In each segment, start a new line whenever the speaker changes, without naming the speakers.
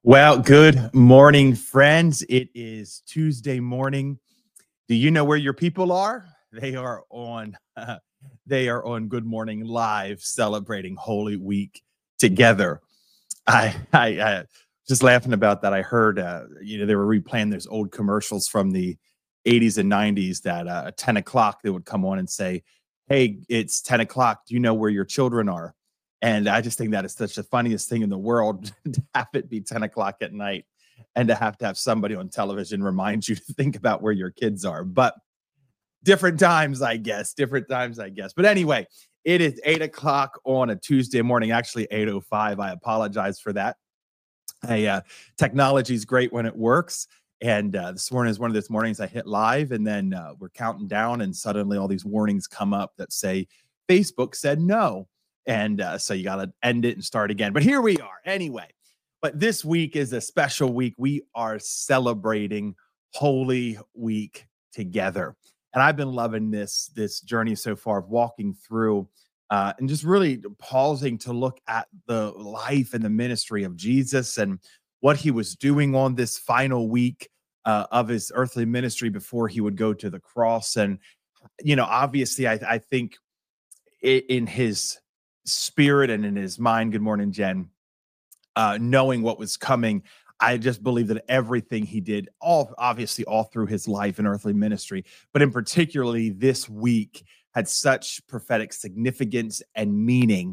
Well, good morning, friends. It is Tuesday morning. Do you know where your people are? They are on they are on Good Morning Live celebrating Holy Week together. I just laughing about that. I heard they were replaying those old commercials from the 80s and 90s that at 10 o'clock they would come on and say, "Hey, it's 10 o'clock. Do you know where your children are?" And I just think that is such the funniest thing in the world to have it be 10 o'clock at night and to have somebody on television remind you to think about where your kids are. But different times, I guess. Different times, I guess. But anyway, it is 8 o'clock on a Tuesday morning, actually 8:05. I apologize for that. Technology is great when it works. And this morning is one of those mornings I hit live, and then we're counting down, and suddenly all these warnings come up that say Facebook said no. And so you got to end it and start again. But here we are anyway. But this week is a special week. We are celebrating Holy Week together. And I've been loving this journey so far of walking through and just really pausing to look at the life and the ministry of Jesus and what he was doing on this final week of his earthly ministry before he would go to the cross. And, obviously, I think in his spirit and in his mind, good morning, Jen, knowing what was coming, I just believe that everything he did, obviously all through his life and earthly ministry, but in particularly this week, had such prophetic significance and meaning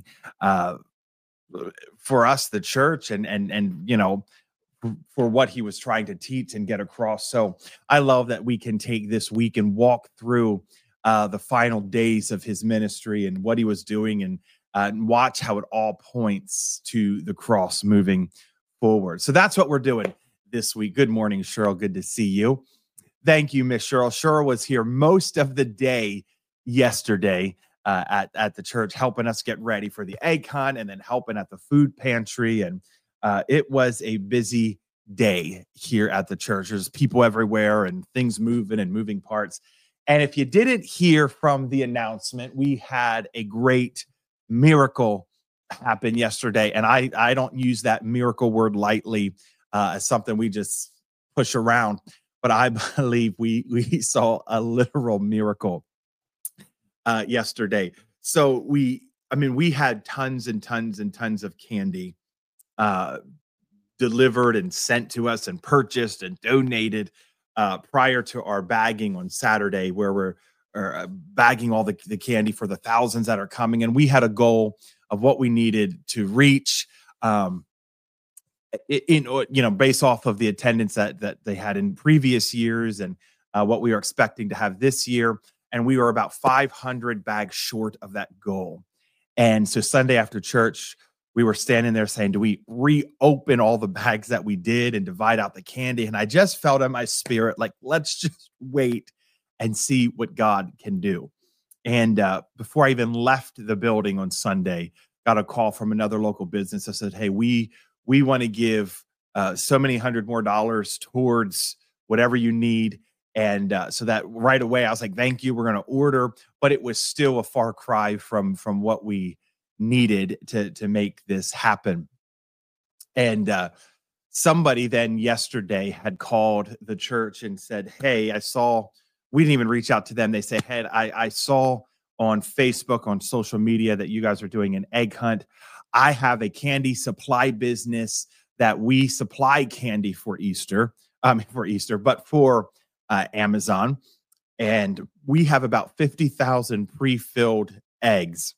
for us, the church, and for what he was trying to teach and get across. So I love that we can take this week and walk through the final days of his ministry and what he was doing, and watch how it all points to the cross moving forward. So that's what we're doing this week. Good morning, Cheryl. Good to see you. Thank you, Miss Cheryl. Cheryl was here most of the day yesterday at the church, helping us get ready for the egg hunt and then helping at the food pantry. And it was a busy day here at the church. There's people everywhere and things moving and moving parts. And if you didn't hear from the announcement, we had a great miracle happen yesterday. And I don't use that miracle word lightly as something we just push around, but I believe we saw a literal miracle yesterday. So we had tons and tons and tons of candy delivered and sent to us and purchased and donated prior to our bagging on Saturday, where we're bagging all the candy for the thousands that are coming. And we had a goal of what we needed to reach based off of the attendance that they had in previous years and what we are expecting to have this year. And we were about 500 bags short of that goal. And so Sunday after church, we were standing there saying, do we reopen all the bags that we did and divide out the candy? And I just felt in my spirit, like, let's just wait and see what God can do. And before I even left the building on Sunday, got a call from another local business that said, hey, we want to give so many $100 more towards whatever you need. And so that right away, I was like, thank you, we're going to order. But it was still a far cry from what we needed to make this happen. And somebody then yesterday had called the church and said, hey, we didn't even reach out to them. They said, hey, I saw on Facebook, on social media, that you guys are doing an egg hunt. I have a candy supply business that we supply candy for Easter, but for Amazon. And we have about 50,000 pre-filled eggs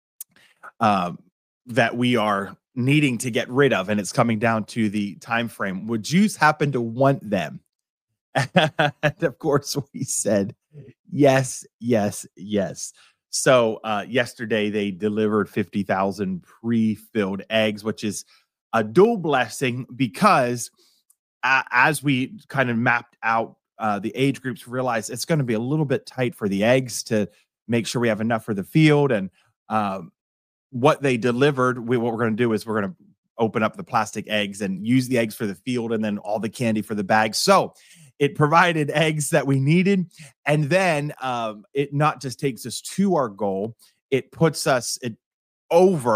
that we are needing to get rid of. And it's coming down to the time frame. Would you happen to want them? And of course, we said yes, yes, yes. So yesterday, they delivered 50,000 pre-filled eggs, which is a dual blessing because as we kind of mapped out the age groups, realized it's going to be a little bit tight for the eggs to make sure we have enough for the field. And what they delivered, what we're going to do is we're going to open up the plastic eggs and use the eggs for the field and then all the candy for the bags. So it provided eggs that we needed. And then it not just takes us to our goal, it puts us over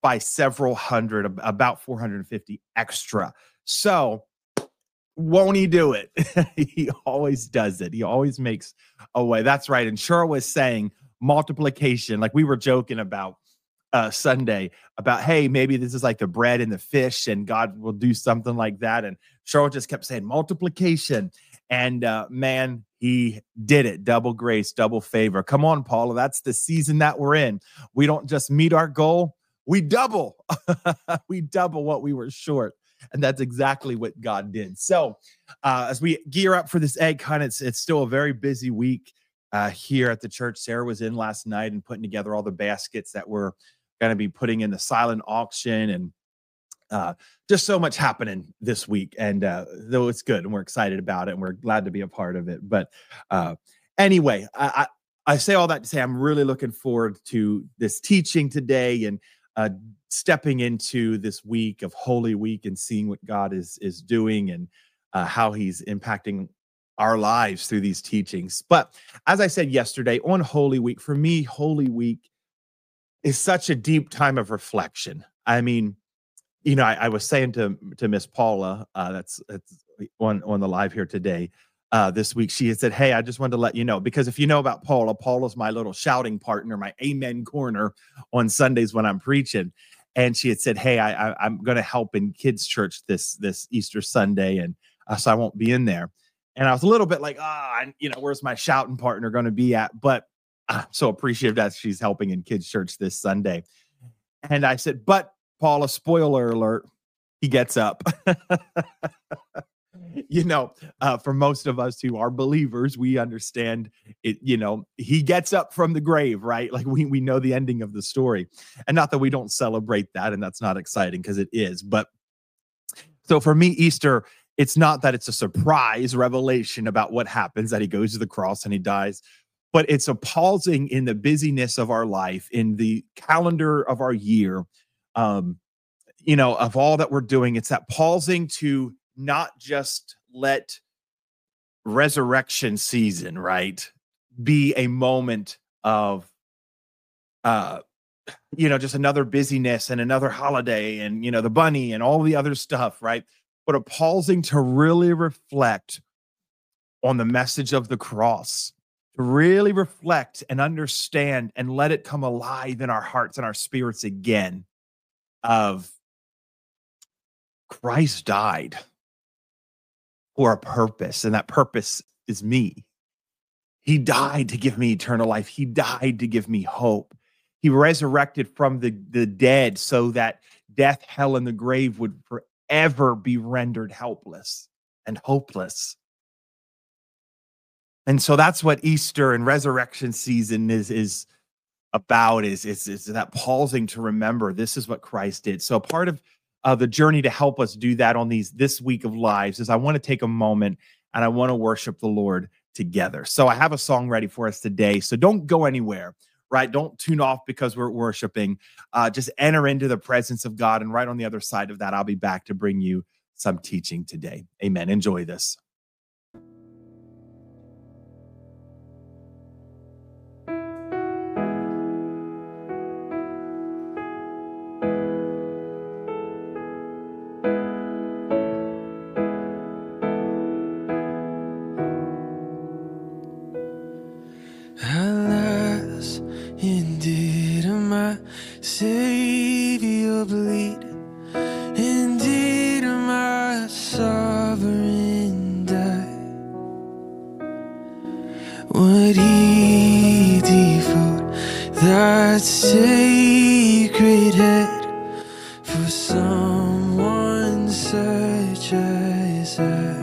by several hundred, about 450 extra. So won't he do it? He always does it. He always makes a way. That's right. And Cheryl was saying multiplication, like we were joking about Sunday about, hey, maybe this is like the bread and the fish, and God will do something like that. And Cheryl just kept saying multiplication. And man, he did it. Double grace, double favor. Come on, Paula. That's the season that we're in. We don't just meet our goal, we double. We double what we were short. And that's exactly what God did. So as we gear up for this egg hunt, it's still a very busy week here at the church. Sarah was in last night and putting together all the baskets that we're going to be putting in the silent auction, and just so much happening this week. And though it's good and we're excited about it and we're glad to be a part of it. But anyway, I say all that to say I'm really looking forward to this teaching today, and stepping into this week of Holy Week and seeing what God is doing, and how he's impacting our lives through these teachings. But as I said yesterday, on Holy Week, for me, Holy Week is such a deep time of reflection. I mean, you know, I was saying to Miss Paula, that's on the live here today, this week, she had said, hey, I just wanted to let you know, because if you know about Paula, Paula's my little shouting partner, my amen corner on Sundays when I'm preaching. And she had said, hey, I'm going to help in kids' church this Easter Sunday, and so I won't be in there. And I was a little bit like, where's my shouting partner going to be at? But I'm so appreciative that she's helping in kids' church this Sunday. And I said, but Paula, spoiler alert, he gets up. For most of us who are believers, we understand it, he gets up from the grave, right? Like we know the ending of the story. And not that we don't celebrate that, and that's not exciting, because it is. But so for me, Easter, it's not that it's a surprise revelation about what happens, that he goes to the cross and he dies, but it's a pausing in the busyness of our life, in the calendar of our year, of all that we're doing. It's that pausing to not just let resurrection season, right, be a moment of, just another busyness and another holiday and, the bunny and all the other stuff, right? But a pausing to really reflect on the message of the cross, to really reflect and understand and let it come alive in our hearts and our spirits again, of Christ died for a purpose, and that purpose is me. He died to give me eternal life. He died to give me hope. He resurrected from the dead so that death, hell, and the grave would forever be rendered helpless and hopeless. And so that's what Easter and resurrection season is about, is that pausing to remember this is what Christ did. So part of the journey to help us do that on this week of lives is I want to take a moment and I want to worship the Lord together. So I have a song ready for us today. So don't go anywhere, right? Don't tune off because we're worshiping. Just enter into the presence of God. And right on the other side of that, I'll be back to bring you some teaching today. Amen. Enjoy this.
Alas, indeed my Savior bleed, indeed my sovereign die. Would he devote that sacred head for someone such as I?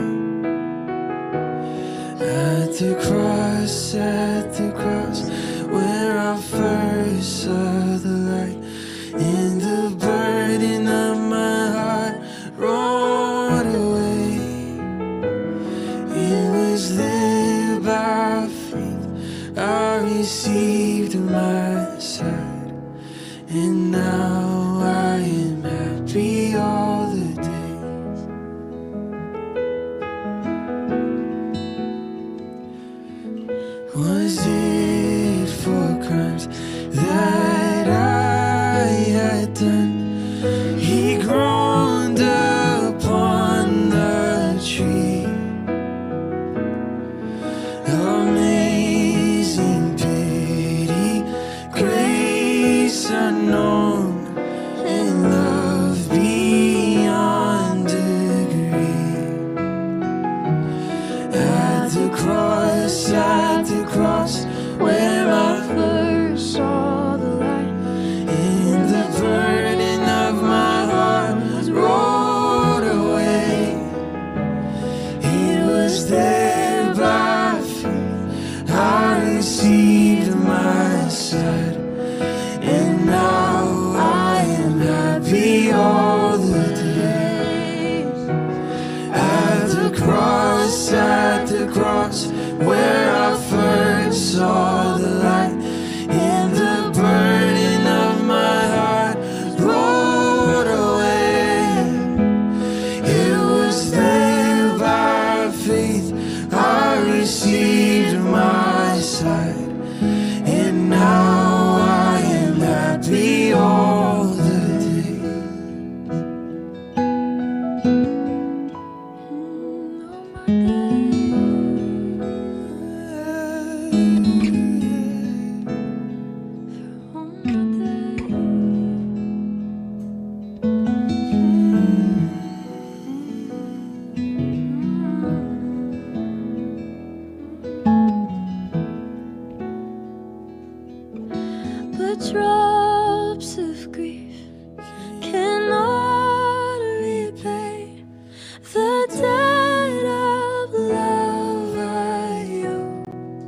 At the cross, where I first saw the light, and the burden of my heart rolled away. It was there by faith I received my sight, and now I am happy all the days. where I first saw the light, and the burden of my heart rolled away. It was there by faith I received my sight, and now I am happy all the day.
But drops of grief cannot repay the debt of love I owe.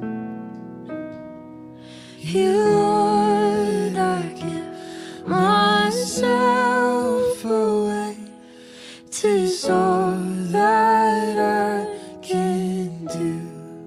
You, Lord, I give myself away. 'Tis all that I can do.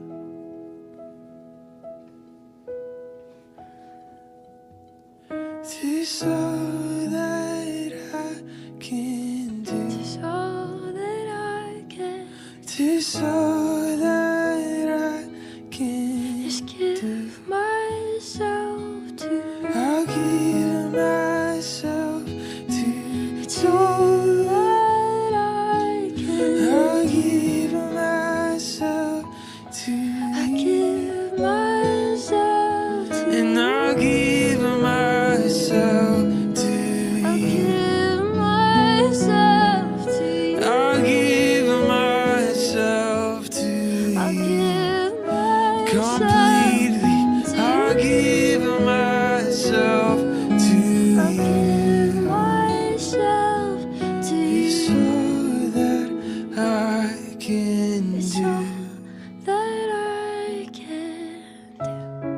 Tis all that I can do.
'Tis all that I can.
Tis all that I can
Just give myself to you.
I'll give myself to
It's all that I can.
I'll give myself to
I give myself to
and
you.
I'll give myself to
I'll
you.
give myself to you.
I'll give myself to
I'll
you
give myself
completely. I'll give myself to
I'll
you.
give myself to
It's
you.
all that I can
It's
do.
all that I can do.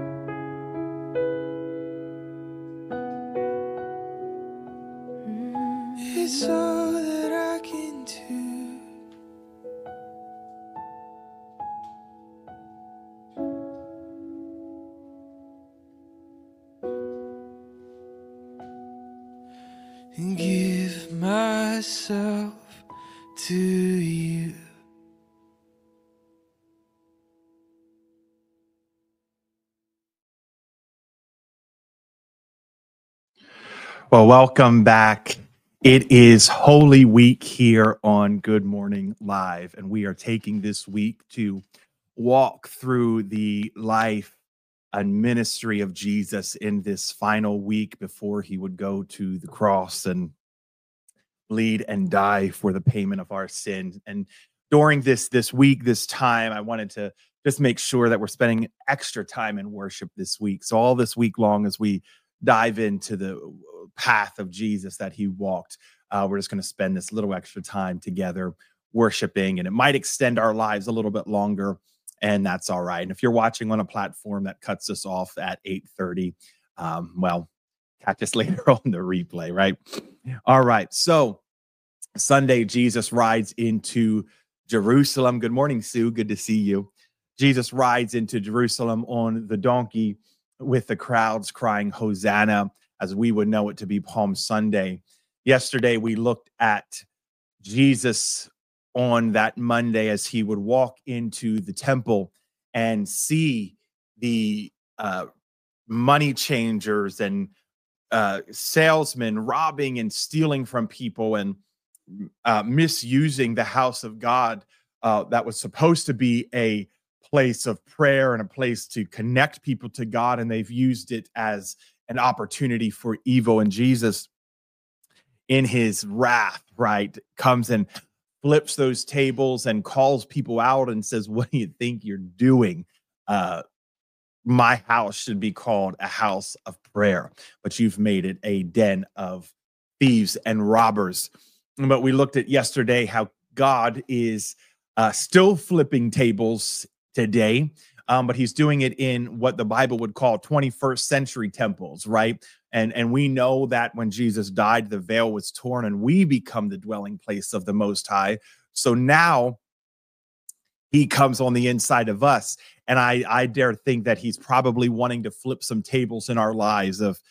It's all that I can do. And give myself to you.
Well, welcome back. It is Holy Week here on Good Morning Live, and we are taking this week to walk through the life and ministry of Jesus in this final week before he would go to the cross and bleed and die for the payment of our sin. And during this week, this time, I wanted to just make sure that we're spending extra time in worship this week. So all this week long, as we dive into the path of Jesus that he walked, we're just going to spend this little extra time together worshiping, and it might extend our lives a little bit longer, and that's all right. And if you're watching on a platform that cuts us off at 8:30, well, catch us later on the replay, right? All right. So Sunday, Jesus rides into Jerusalem. Good morning, Sue. Good to see you. Jesus rides into Jerusalem on the donkey with the crowds crying Hosanna, as we would know it to be Palm Sunday. Yesterday, we looked at Jesus on that Monday as he would walk into the temple and see the money changers and salesmen robbing and stealing from people and misusing the house of God that was supposed to be a place of prayer and a place to connect people to God, and they've used it as an opportunity for evil. And Jesus, in his wrath, right, comes and flips those tables and calls people out and says, "What do you think you're doing? My house should be called a house of prayer, but you've made it a den of thieves and robbers." But we looked at yesterday how God is still flipping tables today, but he's doing it in what the Bible would call 21st century temples, right? And we know that when Jesus died, the veil was torn and we become the dwelling place of the Most High. So now he comes on the inside of us. And I dare think that he's probably wanting to flip some tables in our lives of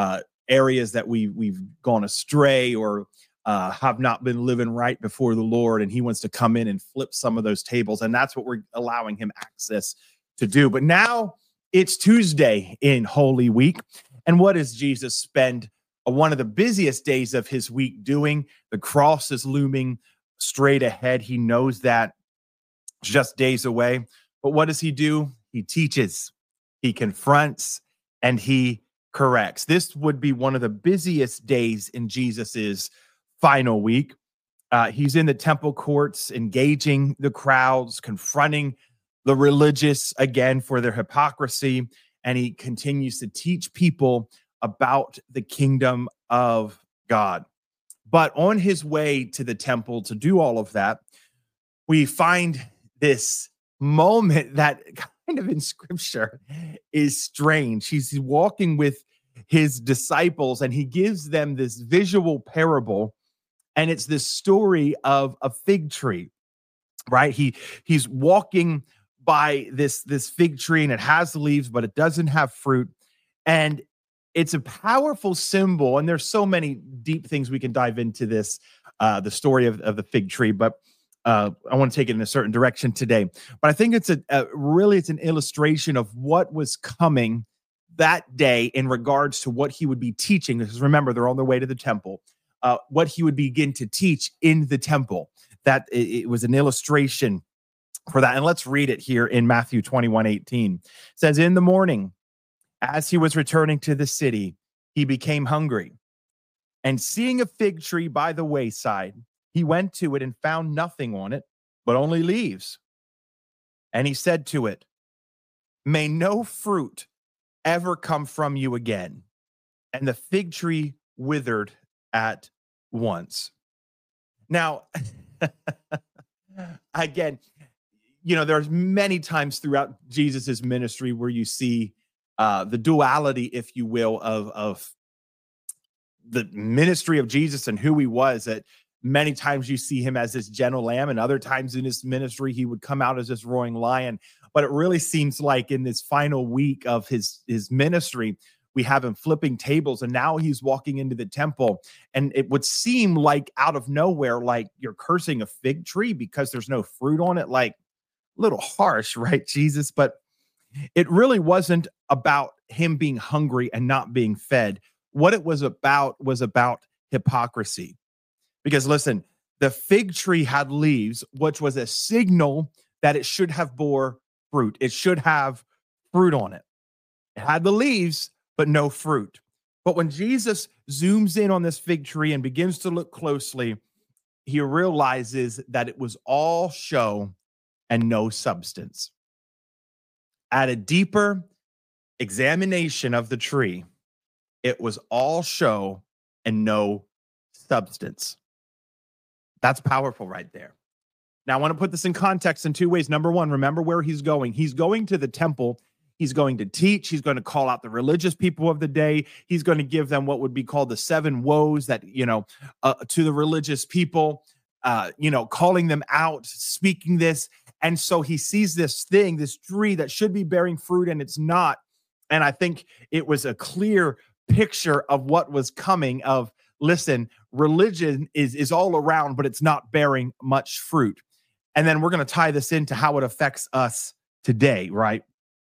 areas that we've gone astray or have not been living right before the Lord. And he wants to come in and flip some of those tables. And that's what we're allowing him access to do. But now it's Tuesday in Holy Week. And what does Jesus spend one of the busiest days of his week doing? The cross is looming straight ahead. He knows that just days away. But what does he do? He teaches, he confronts, and he corrects. This would be one of the busiest days in Jesus's final week. He's in the temple courts, engaging the crowds, confronting the religious again for their hypocrisy, and he continues to teach people about the kingdom of God. But on his way to the temple to do all of that, we find this moment that kind of in scripture is strange. He's walking with his disciples and he gives them this visual parable, and it's this story of a fig tree, right? He's walking by this fig tree, and it has leaves, but it doesn't have fruit. And it's a powerful symbol. And there's so many deep things we can dive into this, the story of the fig tree, but I want to take it in a certain direction today. But I think it's really an illustration of what was coming that day in regards to what he would be teaching. Because remember, they're on their way to the temple. What he would begin to teach in the temple. That it was an illustration for that. And let's read it here in Matthew 21:18. It says, in the morning, as he was returning to the city, he became hungry. And seeing a fig tree by the wayside, he went to it and found nothing on it, but only leaves. And he said to it, may no fruit ever come from you again. And the fig tree withered at once. Now, again, there's many times throughout Jesus's ministry where you see the duality, if you will, of the ministry of Jesus and who he was. That many times you see him as this gentle lamb, and other times in his ministry, he would come out as this roaring lion. But it really seems like in this final week of his ministry, we have him flipping tables, and now he's walking into the temple. And it would seem like out of nowhere, like you're cursing a fig tree because there's no fruit on it. Like a little harsh, right, Jesus? But it really wasn't about him being hungry and not being fed. What it was about hypocrisy. Because listen, the fig tree had leaves, which was a signal that it should have bore fruit. It should have fruit on it. It had the leaves, but no fruit. But when Jesus zooms in on this fig tree and begins to look closely, he realizes that it was all show and no substance. At a deeper examination of the tree, it was all show and no substance. That's powerful right there. Now, I want to put this in context in two ways. Number one, remember where he's going. He's going to the temple. He's going to teach. He's going to call out the religious people of the day. He's going to give them what would be called the 7 woes that, to the religious people, calling them out, speaking this. And so he sees this tree that should be bearing fruit, and it's not. And I think it was a clear picture of what was coming of, listen, religion is all around, but it's not bearing much fruit. And then we're going to tie this into how it affects us today, right?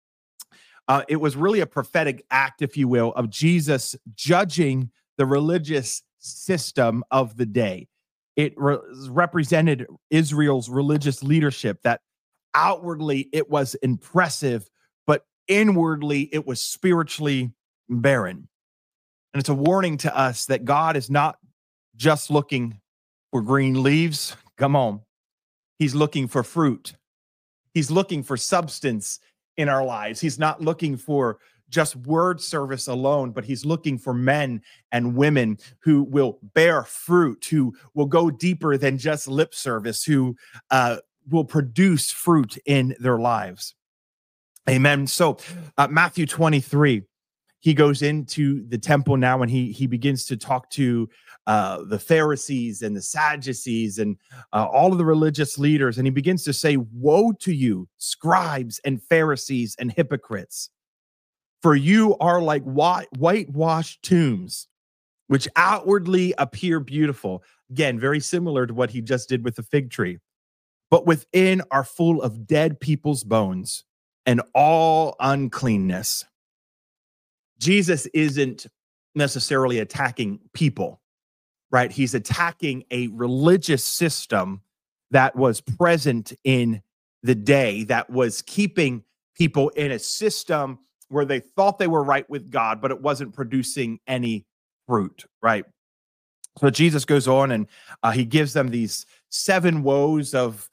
It was really a prophetic act, if you will, of Jesus judging the religious system of the day. It represented Israel's religious leadership, that outwardly it was impressive, but inwardly it was spiritually barren. And it's a warning to us that God is not just looking for green leaves. Come on. He's looking for fruit. He's looking for substance in our lives. He's not looking for just word service alone, but he's looking for men and women who will bear fruit, who will go deeper than just lip service, who will produce fruit in their lives. Amen. So Matthew 23, he goes into the temple now, and he begins to talk to the Pharisees and the Sadducees and all of the religious leaders. And he begins to say, woe to you, scribes and Pharisees and hypocrites, for you are like whitewashed tombs, which outwardly appear beautiful. Again, very similar to what he just did with the fig tree, but within are full of dead people's bones and all uncleanness. Jesus isn't necessarily attacking people, right? He's attacking a religious system that was present in the day, that was keeping people in a system where they thought they were right with God, but it wasn't producing any fruit, right? So Jesus goes on and he gives them these 7 woes of,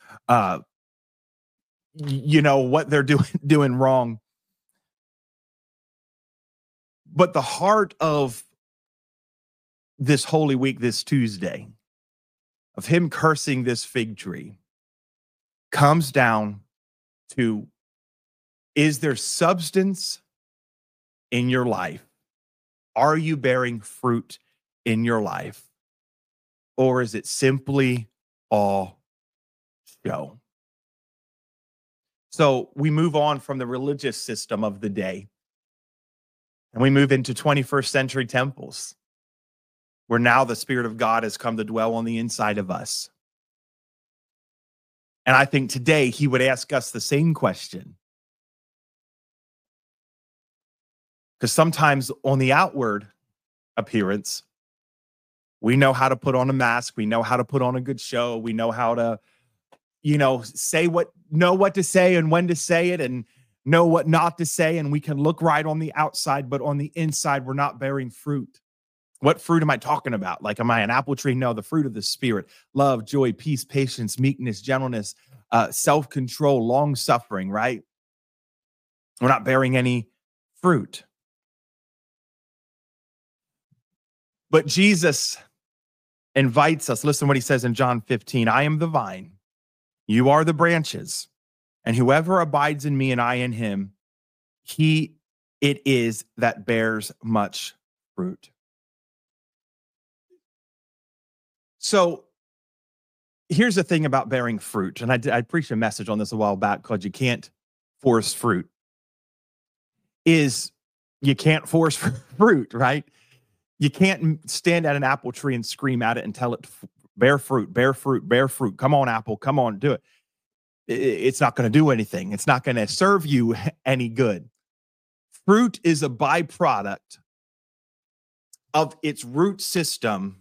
what they're doing wrong. But the heart of this Holy Week, this Tuesday, of him cursing this fig tree, comes down to, is there substance in your life? Are you bearing fruit in your life? Or is it simply all show? So we move on from the religious system of the day, and we move into 21st century temples, where now the Spirit of God has come to dwell on the inside of us. And I think today he would ask us the same question. Because sometimes on the outward appearance, we know how to put on a mask. We know how to put on a good show. We know how to, know what to say and when to say it, and know what not to say. And we can look right on the outside, but on the inside, we're not bearing fruit. What fruit am I talking about? Like, am I an apple tree? No, the fruit of the Spirit: love, joy, peace, patience, meekness, gentleness, self-control, long-suffering, right? We're not bearing any fruit. But Jesus invites us. Listen to what he says in John 15. I am the vine, you are the branches, and whoever abides in me and I in him, it is that bears much fruit. So here's the thing about bearing fruit, and I preached a message on this a while back called "You Can't Force Fruit." Is you can't force fruit, right? You can't stand at an apple tree and scream at it and tell it to bear fruit, bear fruit, bear fruit. Come on, apple, come on, do it. It's not going to do anything. It's not going to serve you any good. Fruit is a byproduct of its root system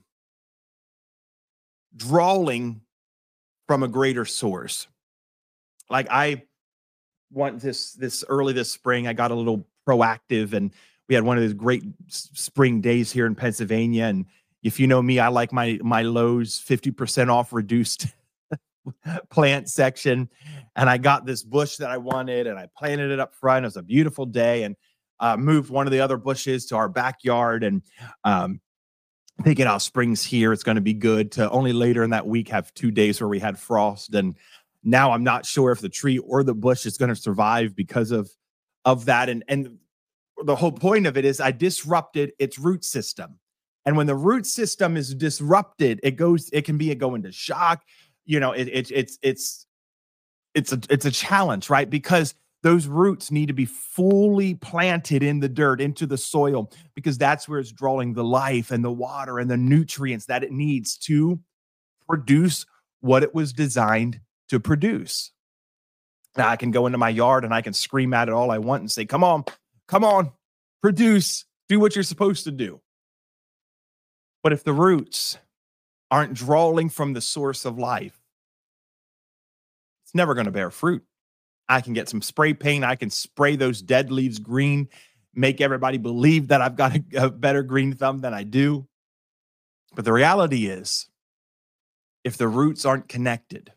drawing from a greater source. Like, I want this early this spring, I got a little proactive, and we had one of those great spring days here in Pennsylvania. And if you know me, I like my Lowe's 50% off reduced plant section. And I got this bush that I wanted, and I planted it up front. It was a beautiful day, and moved one of the other bushes to our backyard, and thinking, oh, spring's here, it's going to be good, to only later in that week have 2 days where we had frost. And now I'm not sure if the tree or the bush is going to survive because of that. And the whole point of it is I disrupted its root system. And when the root system is disrupted, it can go into shock. It's a challenge, right? Because those roots need to be fully planted in the dirt, into the soil, because that's where it's drawing the life and the water and the nutrients that it needs to produce what it was designed to produce. Now, I can go into my yard and I can scream at it all I want and say, come on, produce, do what you're supposed to do. But if the roots aren't drawing from the source of life, it's never going to bear fruit. I can get some spray paint. I can spray those dead leaves green, make everybody believe that I've got a better green thumb than I do. But the reality is, if the roots aren't connected,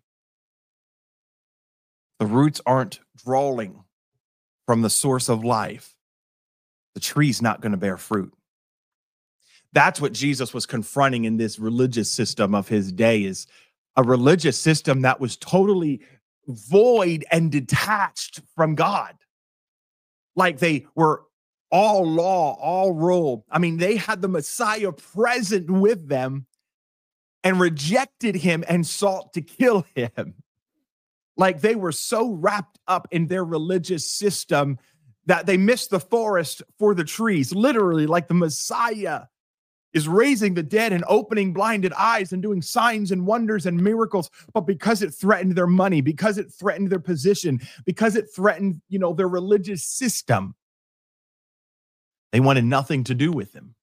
the roots aren't drawing from the source of life, the tree's not going to bear fruit. That's what Jesus was confronting in this religious system of his day, is a religious system that was totally void and detached from God. Like, they were all law, all rule. I mean, they had the Messiah present with them and rejected him and sought to kill him. Like they were so wrapped up in their religious system that they missed the forest for the trees. Literally, like the Messiah is raising the dead and opening blinded eyes and doing signs and wonders and miracles. But because it threatened their money, because it threatened their position, because it threatened, their religious system, they wanted nothing to do with him.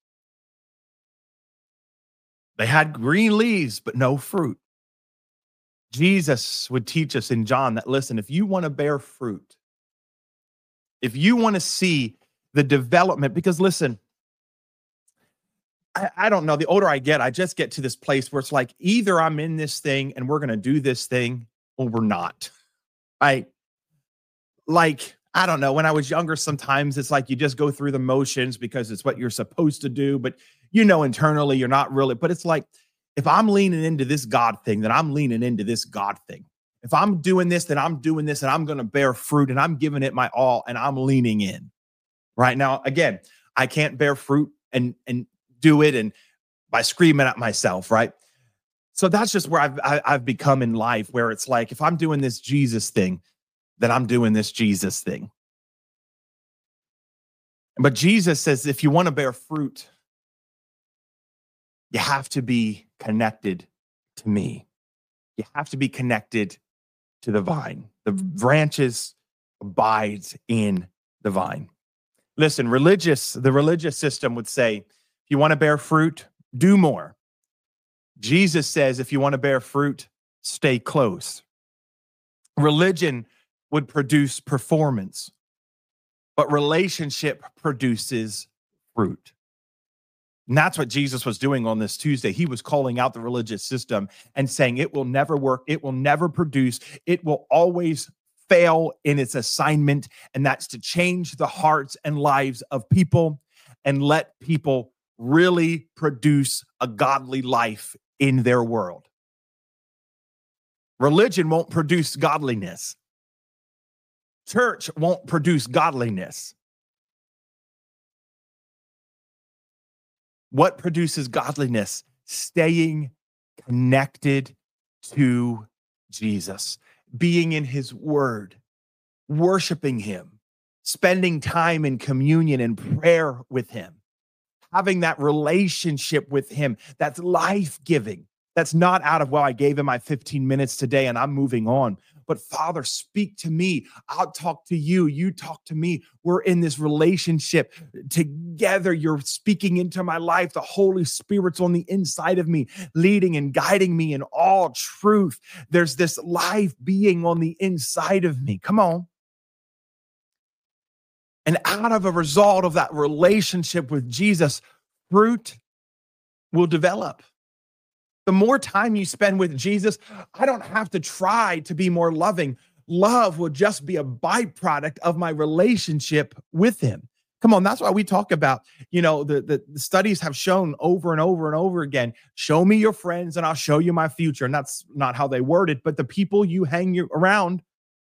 They had green leaves, but no fruit. Jesus would teach us in John that, listen, if you want to bear fruit, if you want to see the development, because listen, I don't know, the older I get, I just get to this place where it's like, either I'm in this thing and we're going to do this thing or we're not, right? Like, I don't know, when I was younger, sometimes it's like you just go through the motions because it's what you're supposed to do, but internally you're not really, but it's like, if I'm leaning into this God thing, then I'm leaning into this God thing. If I'm doing this, then I'm doing this and I'm going to bear fruit and I'm giving it my all and I'm leaning in. Right now, again, I can't bear fruit and do it and by screaming at myself, right? So that's just where I've become in life, where it's like, if I'm doing this Jesus thing, then I'm doing this Jesus thing. But Jesus says, if you want to bear fruit, you have to be connected to me. You have to be connected to the vine. The branches abides in the vine. Listen, the religious system would say, if you want to bear fruit, do more. Jesus says, if you want to bear fruit, stay close. Religion would produce performance, but relationship produces fruit. And that's what Jesus was doing on this Tuesday. He was calling out the religious system and saying it will never work. It will never produce. It will always fail in its assignment. And that's to change the hearts and lives of people and let people really produce a godly life in their world. Religion won't produce godliness. Church won't produce godliness. What produces godliness? Staying connected to Jesus, being in his word, worshiping him, spending time in communion and prayer with him, having that relationship with him that's life-giving. That's not out of, well, I gave him my 15 minutes today and I'm moving on. But Father, speak to me. I'll talk to you. You talk to me. We're in this relationship together. You're speaking into my life. The Holy Spirit's on the inside of me, leading and guiding me in all truth. There's this life being on the inside of me. Come on. And out of a result of that relationship with Jesus, fruit will develop. The more time you spend with Jesus, I don't have to try to be more loving. Love will just be a byproduct of my relationship with him. Come on, that's why we talk about, the studies have shown over and over and over again, show me your friends and I'll show you my future. And that's not how they word it, but the people you hang around,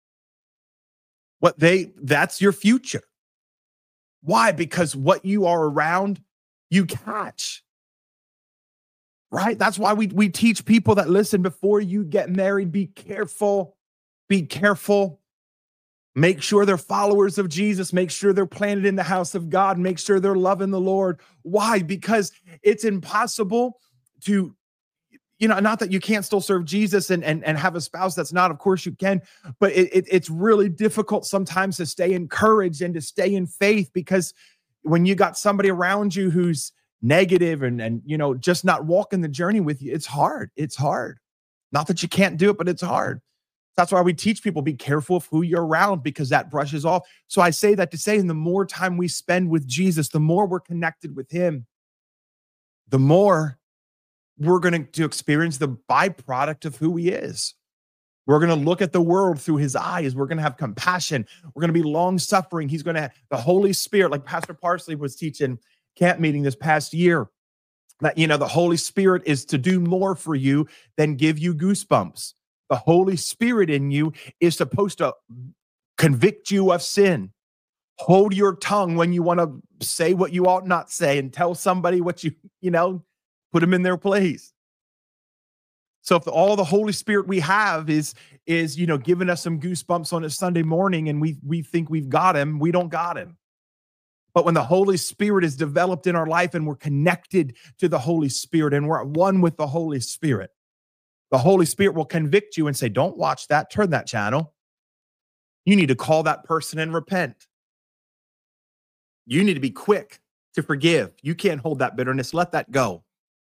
that's your future. Why? Because what you are around, you catch. Right? That's why we teach people that, listen, before you get married, be careful. Be careful. Make sure they're followers of Jesus. Make sure they're planted in the house of God. Make sure they're loving the Lord. Why? Because it's impossible to, not that you can't still serve Jesus and have a spouse that's not, of course you can, but it's really difficult sometimes to stay encouraged and to stay in faith, because when you got somebody around you who's negative and just not walking the journey with you, it's hard. It's hard. Not that you can't do it, but it's hard. That's why we teach people, be careful of who you're around, because that brushes off. So I say that to say, and the more time we spend with Jesus, the more we're connected with him, the more we're going to experience the byproduct of who he is. We're going to look at the world through his eyes. We're going to have compassion. We're going to be long-suffering. He's going to have the Holy Spirit, like Pastor Parsley was teaching camp meeting this past year, that, the Holy Spirit is to do more for you than give you goosebumps. The Holy Spirit in you is supposed to convict you of sin, Hold your tongue when you want to say what you ought not say and tell somebody what put them in their place. So if all the Holy Spirit we have is giving us some goosebumps on a Sunday morning and we think we've got him, we don't got him. But when the Holy Spirit is developed in our life and we're connected to the Holy Spirit and we're at one with the Holy Spirit, the Holy Spirit will convict you and say, don't watch that, turn that channel. You need to call that person and repent. You need to be quick to forgive. You can't hold that bitterness. Let that go.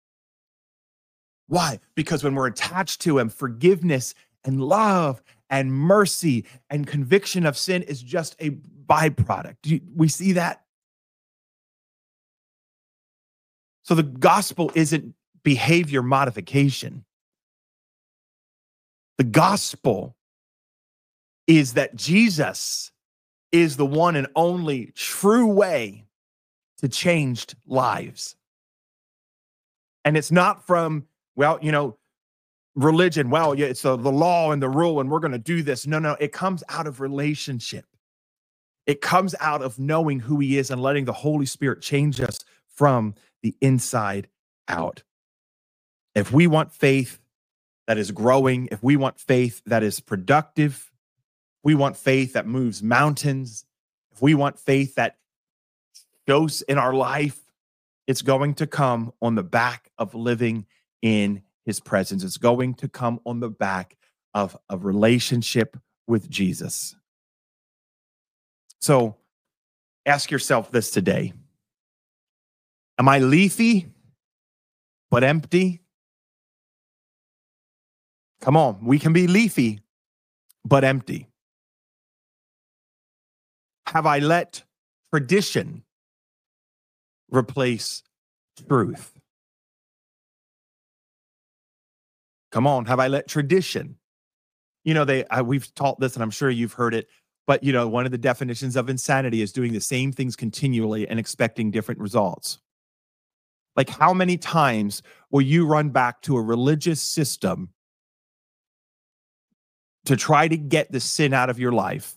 Why? Because when we're attached to him, forgiveness and love and mercy and conviction of sin is just a byproduct. We see that? So the gospel isn't behavior modification. The gospel is that Jesus is the one and only true way to changed lives. And it's not from, religion. Well, yeah, it's the law and the rule, and we're going to do this. No, it comes out of relationship. It comes out of knowing who he is and letting the Holy Spirit change us from the inside out. If we want faith that is growing, if we want faith that is productive, we want faith that moves mountains, if we want faith that goes in our life, it's going to come on the back of living in his presence. It's going to come on the back of a relationship with Jesus. So ask yourself this today. Am I leafy but empty? Come on, we can be leafy but empty. Have I let tradition replace truth? Come on, have I let tradition? We've taught this and I'm sure you've heard it, but one of the definitions of insanity is doing the same things continually and expecting different results. Like, how many times will you run back to a religious system to try to get the sin out of your life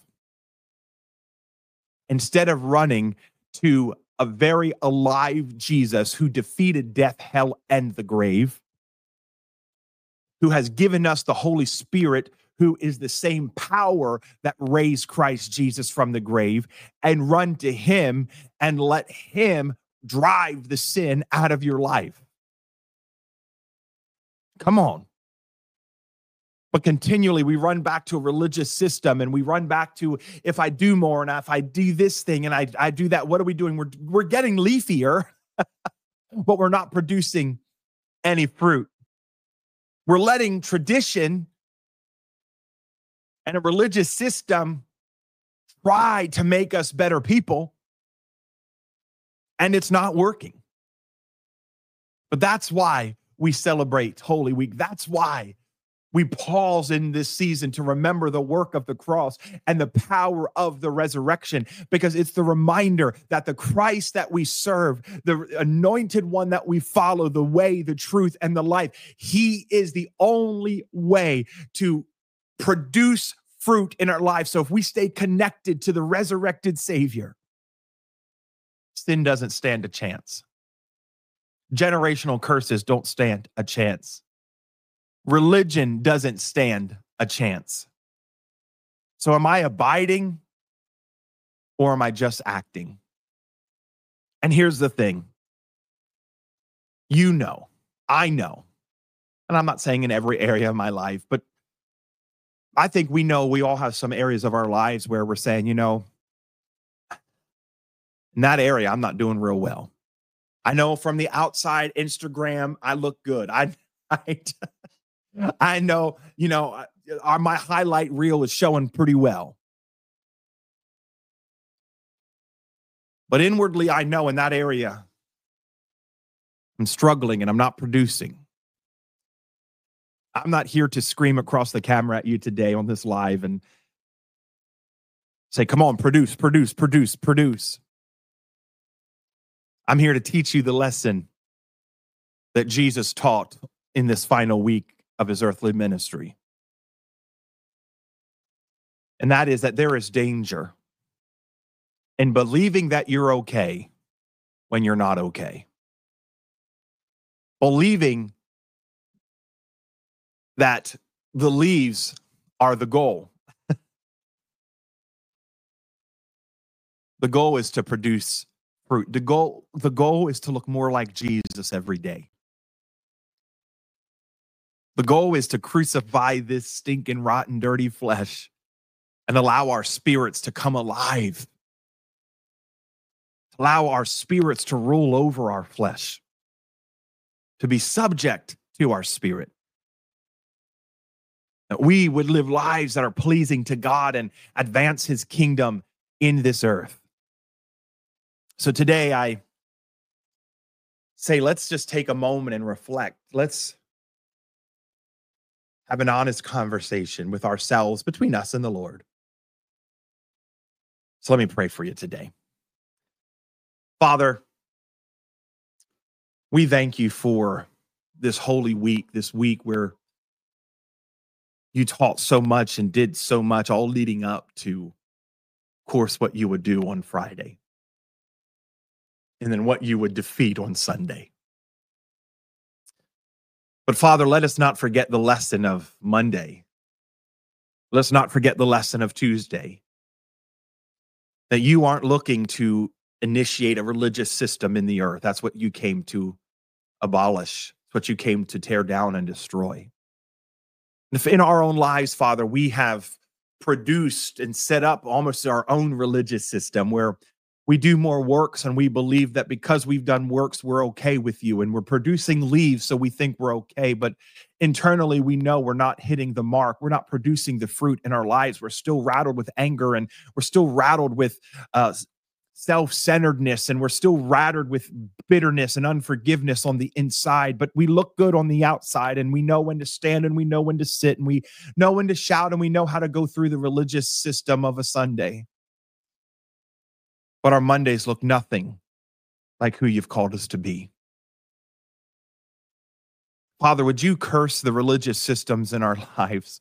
instead of running to a very alive Jesus who defeated death, hell, and the grave, who has given us the Holy Spirit, who is the same power that raised Christ Jesus from the grave, and run to him and let him drive the sin out of your life? Come on. But continually we run back to a religious system and we run back to, if I do more and if I do this thing and I do that, what are we doing? We're getting leafier, but we're not producing any fruit. We're letting tradition and a religious system try to make us better people, and it's not working. But that's why we celebrate Holy Week. That's why we pause in this season to remember the work of the cross and the power of the resurrection, because it's the reminder that the Christ that we serve, the anointed one that we follow, the way, the truth, and the life, he is the only way to produce fruit in our lives. So if we stay connected to the resurrected Savior, sin doesn't stand a chance. Generational curses don't stand a chance. Religion doesn't stand a chance. So am I abiding or am I just acting? And here's the thing. I know, and I'm not saying in every area of my life, but I think we all have some areas of our lives where we're saying, in that area, I'm not doing real well. I know from the outside Instagram, I look good. I know, my highlight reel is showing pretty well. But inwardly, I know in that area, I'm struggling and I'm not producing. I'm not here to scream across the camera at you today on this live and say, come on, produce, produce, produce, produce. I'm here to teach you the lesson that Jesus taught in this final week of his earthly ministry. And that is that there is danger and believing that you're okay when you're not okay. Believing that the leaves are the goal. The goal is to produce fruit. The goal is to look more like Jesus every day. The goal is to crucify this stinking, rotten, dirty flesh and allow our spirits to come alive. Allow our spirits to rule over our flesh, to be subject to our spirit. That we would live lives that are pleasing to God and advance his kingdom in this earth. So today I say, let's just take a moment and reflect. Let's have an honest conversation with ourselves, between us and the Lord. So let me pray for you today. Father, we thank you for this holy week, this week where you taught so much and did so much, all leading up to, of course, what you would do on Friday. And then what you would defeat on Sunday. But Father, let us not forget the lesson of Monday. Let's not forget the lesson of Tuesday. That you aren't looking to initiate a religious system in the earth. That's what you came to abolish. It's what you came to tear down and destroy. If in our own lives, Father, we have produced and set up almost our own religious system where we do more works and we believe that because we've done works, we're okay with you, and we're producing leaves, so we think we're okay. But internally, we know we're not hitting the mark. We're not producing the fruit in our lives. We're still rattled with anger, and we're still rattled with self-centeredness, and we're still rattled with bitterness and unforgiveness on the inside. But we look good on the outside, and we know when to stand, and we know when to sit, and we know when to shout, and we know how to go through the religious system of a Sunday. But our Mondays look nothing like who you've called us to be. Father, would you curse the religious systems in our lives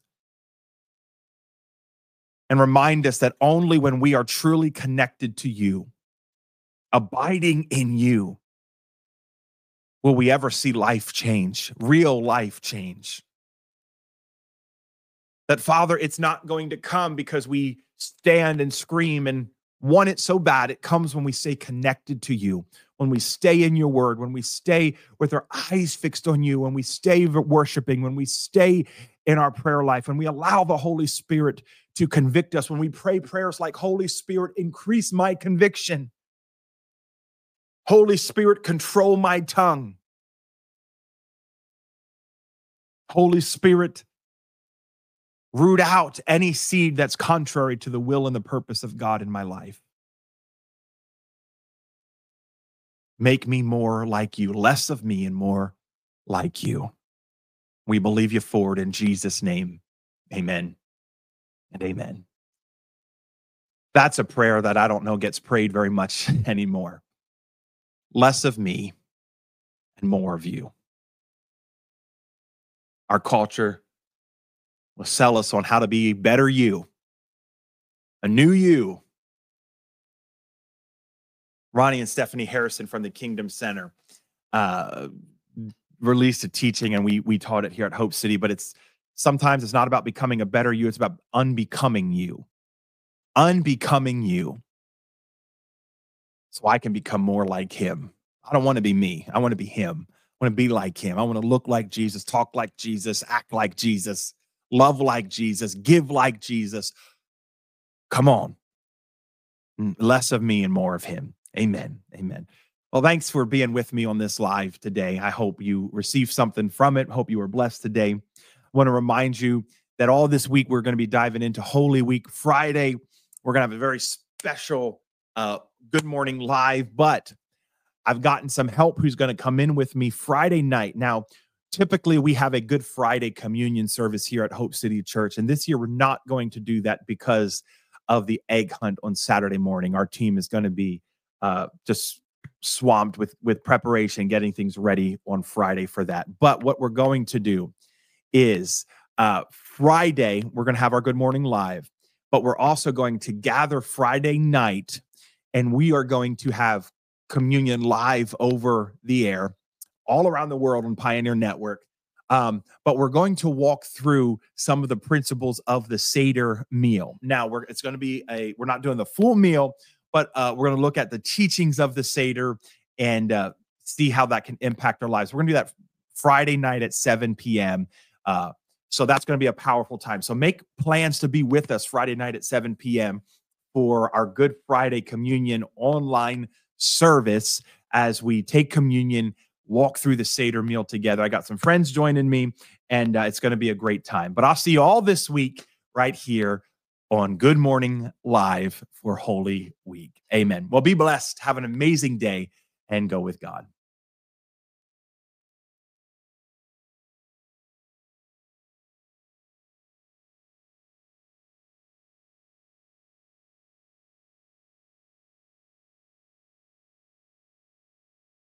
and remind us that only when we are truly connected to you, abiding in you, will we ever see life change, real life change. That, Father, it's not going to come because we stand and scream and want it so bad. It comes when we stay connected to you, when we stay in your word, when we stay with our eyes fixed on you, when we stay worshiping, when we stay in our prayer life, when we allow the Holy Spirit to convict us, when we pray prayers like, Holy Spirit, increase my conviction. Holy Spirit, control my tongue. Holy Spirit, root out any seed that's contrary to the will and the purpose of God in my life. Make me more like you, less of me and more like you. We believe you for it in Jesus' name. Amen and amen. That's a prayer that I don't know gets prayed very much anymore. Less of me and more of you. Our culture will sell us on how to be better you, a new you. Ronnie and Stephanie Harrison from the Kingdom Center released a teaching, and we taught it here at Hope City, but sometimes it's not about becoming a better you, it's about unbecoming you. Unbecoming you. So I can become more like him. I don't want to be me. I want to be him. I want to be like him. I want to look like Jesus, talk like Jesus, act like Jesus. Love like Jesus, give like Jesus. Come on. Less of me and more of him. Amen. Amen. Well, thanks for being with me on this live today. I hope you received something from it. Hope you were blessed today. I want to remind you that all this week we're going to be diving into Holy Week Friday. We're going to have a very special Good Morning Live, but I've gotten some help who's going to come in with me Friday night. Now, typically, we have a Good Friday communion service here at Hope City Church, and this year we're not going to do that because of the egg hunt on Saturday morning. Our team is going to be just swamped with preparation, getting things ready on Friday for that. But what we're going to do is Friday, we're going to have our Good Morning Live, but we're also going to gather Friday night and we are going to have communion live over the air all around the world on Pioneer Network. But we're going to walk through some of the principles of the Seder meal. Now, it's going to be we're not doing the full meal, but we're going to look at the teachings of the Seder and see how that can impact our lives. We're going to do that Friday night at 7 p.m. So that's going to be a powerful time. So make plans to be with us Friday night at 7 p.m. for our Good Friday Communion online service as we take communion, walk through the Seder meal together. I got some friends joining me, and it's going to be a great time. But I'll see you all this week right here on Good Morning Live for Holy Week. Amen. Well, be blessed. Have an amazing day and go with God.